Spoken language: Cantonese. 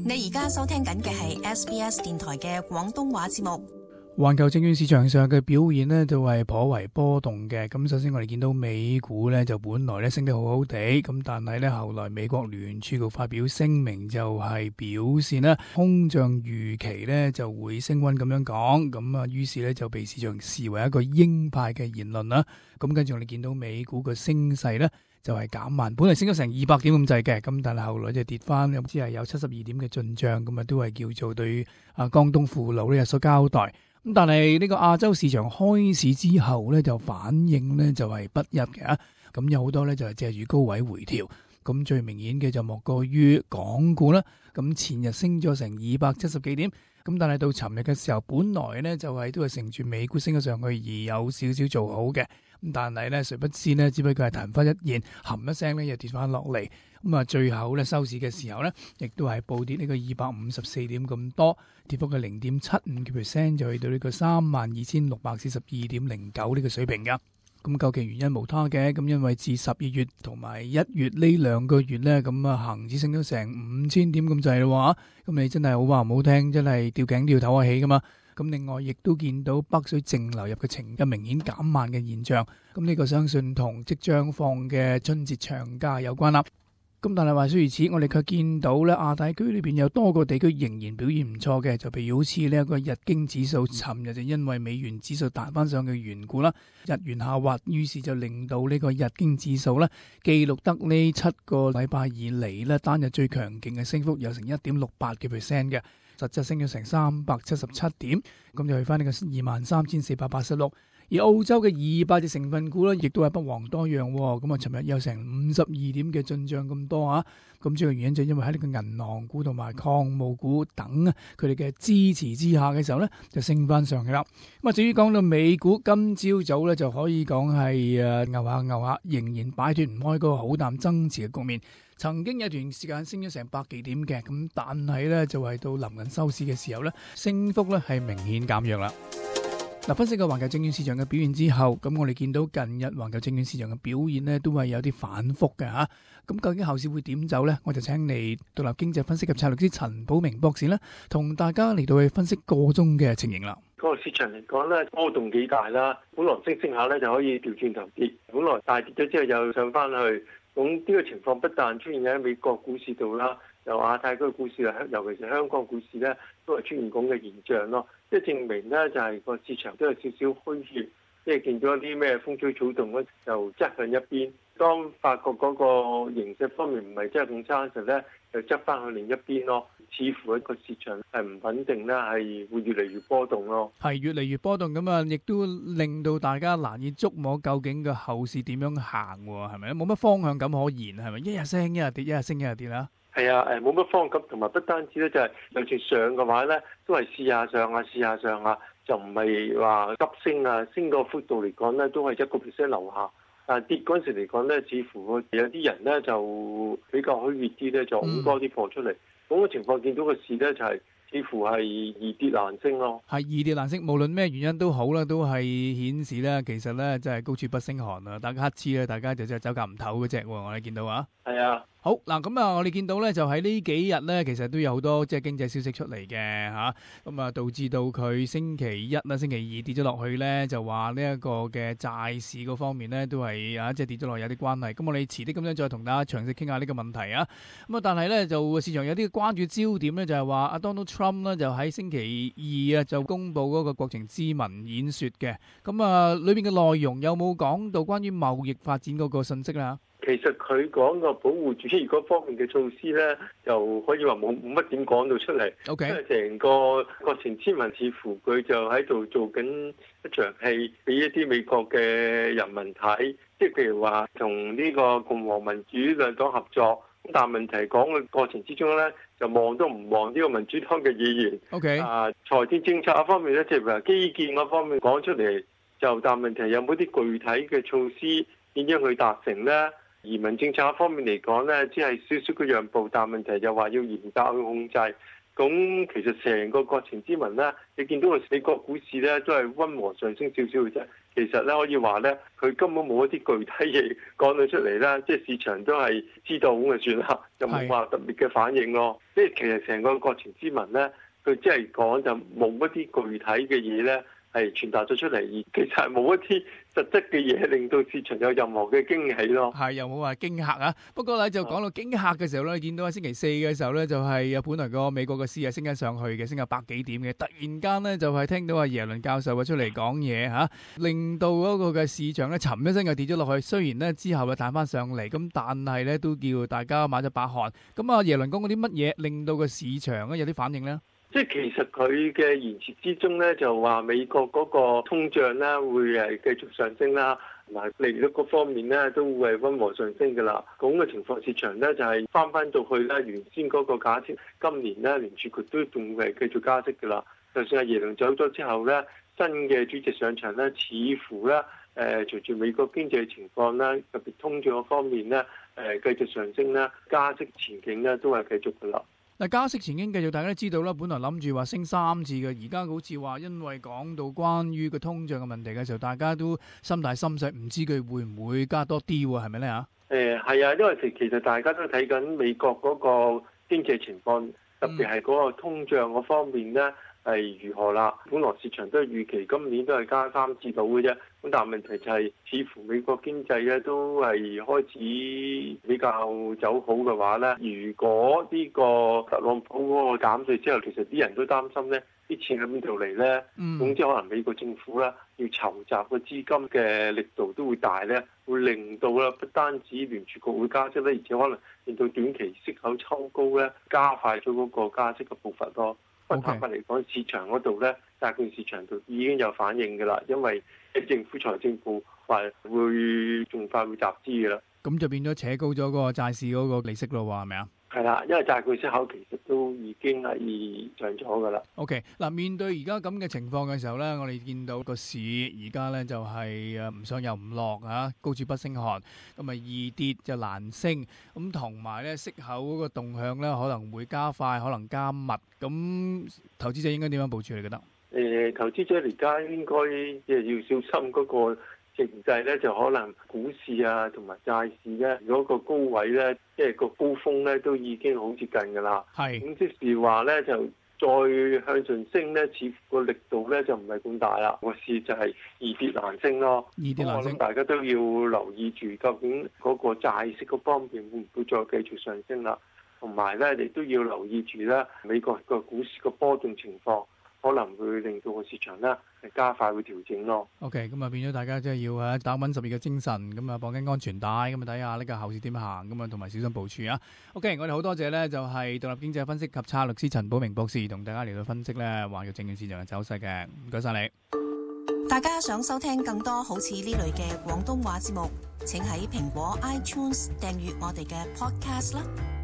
你而家收聽緊嘅係 SBS 電台嘅廣東話節目。 環球證券市場上嘅表現呢，就係頗為波動嘅。咁首先我哋見到美股呢，就本來呢升得好好地，咁但係呢，後來美國聯儲局發表聲明，就係表示呢，通脹預期呢就會升溫咁樣講。咁啊，於是呢，就被市場視為一個鷹派嘅言論啦。咁跟住我哋見到美股嘅升勢呢，就係減慢，本嚟升咗成200點咁滯嘅，咁但係後來就跌翻，只係有72點嘅進賬，咁啊都係叫做對江東父老呢有所交代。咁但係呢個亞洲市場開市之後咧，就反應咧就係不一嘅。咁有好多咧就係借住高位回調。咁最明顯嘅就莫過於港股啦。咁前日升咗成270幾點，咁但係到尋日嘅時候，本來咧就係都係乘住美股升咗上去而有少少做好嘅。咁但係咧，誰不知呢，只不過係曇花一現，含一聲咧又跌翻落嚟。咁啊，最後咧收市嘅時候咧，亦都係暴跌呢個254點咁多，跌幅嘅0.75%，就去到呢個32,642.09呢個水平噶。咁究竟原因無他嘅，咁因為自12月同埋1月呢2個月咧，咁啊恒指升咗成5000點咁滯咯喎，咁你真係好話唔好聽，真係吊頸都要唞下氣噶嘛。咁另外亦都見到北水淨流入嘅情況明顯減慢嘅現象，咁呢個相信同即將放嘅春節長假有關啦。咁但係話雖如此，我哋卻見到咧亞太區裏邊有多個地區仍然表現唔錯嘅，就譬如好似呢一個日經指數，尋日就因為美元指數彈翻上嘅緣故啦，日元下滑，於是就令到呢個日經指數咧記錄得呢7個禮拜以嚟咧單日最強勁嘅升幅有成1.68%嘅，實質升咗成377點，咁就去翻呢個23,486。而澳洲嘅200隻成分股咧，亦都係不遑多讓喎。咁啊，尋日有成52點嘅進帳咁多啊。咁主要原因就因為喺呢個銀行股同埋礦務股等啊，佢哋嘅支持之下嘅時候咧，就升翻上去啦。咁啊，至於講到美股，今朝早咧就可以講係牛下，仍然擺脫唔開嗰個好淡爭持嘅局面。曾經有段時間升咗成百幾點嘅，咁但係咧就係到臨近收市嘅時候咧，升幅咧係明顯減弱啦。嗱，分析個環球證券市場嘅表現之後，咁我哋見到近日環球證券市場嘅表現呢，都係有啲反覆嘅嚇。咁究竟後市會點走呢？我就請嚟獨立經濟分析及策略師陳寶明博士呢，同大家嚟到去分析個中嘅情形啦。 個市場嚟講咧，波動幾大啦。本來升下咧就可以調轉頭跌，本來大跌咗之後又上翻去。咁呢個情況不但出現喺美國股市度啦，由亞太區股市啊，尤其是香港股市咧，都係出現咁嘅現象咯。即係證明咧，就係個市場都有少少虛脫，即係見到啲咩風吹草動咧，就側向一邊。當發覺嗰個形勢方面唔係真係咁差嘅時候咧，就側翻去另一邊咯。似乎一個市場係唔穩定啦，係會越嚟越波動咯。 係越嚟越波動咁啊，亦都令到大家難以捉摸究竟個後市點樣行喎？係咪？冇乜方向感可言，係咪？一日升一日跌，一日升一日跌啦。 係啊，冇乜方向感，同埋不單止咧，就係就算上嘅話咧，都係試下上啊，試下上啊，就唔係話急升啊。升個幅度嚟講咧，都係1%樓下。但係跌嗰陣時嚟講咧，似乎有啲人咧就比較虛熱啲咧，就好多啲貨出嚟。咁嘅情況見到個市咧，就係似乎係易跌難升咯。 係易跌難升，無論咩原因都好啦，都係顯示咧，其實咧真係高處不勝寒啊！大家乞嗤咧，大家就真係走夾唔唞嗰隻喎，我哋見到啊。 係啊。 好嗱，咁啊，我哋見到咧，就喺呢幾日咧，其實都有好多即係經濟消息出嚟嘅嚇，咁啊導致到佢星期一啦、星期二跌咗落去咧，就話呢一個嘅債市嗰方面咧，都係即係跌咗落有啲關係。咁我哋遲啲咁樣再同大家詳細傾下呢個問題啊。咁啊，但係咧就市場有啲關注焦點咧，就係話阿 Donald Trump 咧就喺星期二啊就公布嗰個國情咨文演說嘅。咁啊，裏邊嘅內容有冇講到關於貿易發展嗰個信息啦？ 其實佢講個保護主義嗰方面嘅措施咧，就可以話冇乜點講到出嚟。 Okay. 因為成個國情咨文似乎佢就喺度做緊一場戲，俾一啲美國嘅人民睇。即係譬如話同呢個共和民主兩黨合作，但係問題講嘅過程之中咧，就望都唔望呢個民主黨嘅議員。 Okay. 財政政策方面咧，即係話基建嗰方面講出嚟，就但係問題有冇啲具體嘅措施點樣去達成咧？移民政策方面嚟講咧，只係少少嘅讓步，但問題就話要嚴格去控制。 咁其實成個國情咨文咧，你見到個美國股市咧都係溫和上升少少嘅啫。其實咧可以話咧，佢根本冇一啲具體嘢講到出嚟啦，即係市場都係知道咁就算啦，就冇話特別嘅反應咯。即係其實成個國情咨文咧，佢即係講就冇一啲具體嘅嘢咧係傳達咗出嚟，而其實係冇一啲實質嘅嘢令到市場有任何嘅驚喜咯。 係又冇話驚嚇啊！不過咧就講到驚嚇嘅時候咧，見到喺星期四嘅時候咧，就係本來個美國個市係升緊上去嘅，升咗100幾點嘅，突然間咧就係聽到阿耶倫教授出嚟講嘢嚇，令到嗰個嘅市場咧沉一聲就跌咗落去。雖然咧之後又彈翻上嚟，咁但係咧都叫大家買咗把汗。咁啊耶倫講嗰啲乜嘢令到個市場咧有啲反應咧？ 即係其實佢嘅言辭之中咧，就話美國嗰個通脹咧會係繼續上升啦，同埋利率嗰方面咧都會係溫和上升㗎啦。咁嘅情況，市場咧就係翻到去咧原先嗰個假設，今年咧聯儲局都仲會係繼續加息㗎啦。就算係耶倫走咗之後咧，新嘅主席上場咧，似乎咧隨住美國經濟情況咧，特別通脹嗰方面咧繼續上升咧，加息前景咧都係繼續㗎啦。 嗱，加息前景繼續，大家都知道啦。本來諗住話升3次嘅，而家好似話因為講到關於個通脹嘅問題嘅時候，大家都心大心細，唔知佢會唔會加多啲喎？係咪咧嚇？ 係啊，因為其實大家都睇緊美國嗰個經濟情況，特別係嗰個通脹嗰方面咧係如何啦。本來市場都係預期今年都係加3次到嘅啫。咁但係問題就係，似乎美國經濟咧都係開始比較走好嘅話咧，如果呢個特朗普嗰個減稅之後，其實啲人都擔心咧，啲錢喺邊度嚟咧？總之可能美國政府咧要籌集個資金嘅力度都會大咧，會令到咧不單止聯儲局會加息咧，而且可能令到短期息口抽高咧，加快咗嗰個加息嘅步伐咯。不過坦白嚟講，市場嗰度咧，債券市場度已經有反應㗎啦，因為政府財政部話會仲快會集資㗎啦。 咁就變咗扯高咗嗰個債市嗰個利息咯，係咪啊？ 係啦，因為債券息口其實都已經係上咗㗎啦。 OK， 嗱，面對而家咁嘅情況嘅時候咧，我哋見到個市而家咧就係唔上又唔落嚇，高處不勝寒，咁啊易跌就難升，咁同埋咧息口嗰個動向咧可能會加快，可能加密，咁投資者應該點樣部署你覺得？ 投資者而家應該即係要小心嗰個形勢咧，就可能股市啊同埋債市咧，如果個高位咧，即係個高峰咧，都已經好接近㗎啦。係。咁即是話咧，就再向上升咧，似乎個力度咧就唔係咁大啦。個市就係易跌難升咯。易跌難升。我諗大家都要留意住，究竟嗰個債息嗰方面會唔會再繼續上升啦？同埋咧，你都要留意住咧，美國個股市個波動情況。可能會令到個市場咧係加快會調整咯。OK， 咁啊變咗大家即係要打穩10月嘅精神，咁啊綁緊安全帶，咁啊睇下呢個後市點行，咁啊同埋小心部署啊。OK， 我哋好多謝咧就係獨立經濟分析及策略師陳寶明博士同大家嚟到分析咧環球證券市場嘅走勢嘅，唔該晒你。 大家想收聽更多好似呢類嘅廣東話節目，請喺蘋果 iTunes 訂閱我哋嘅 Podcast 啦。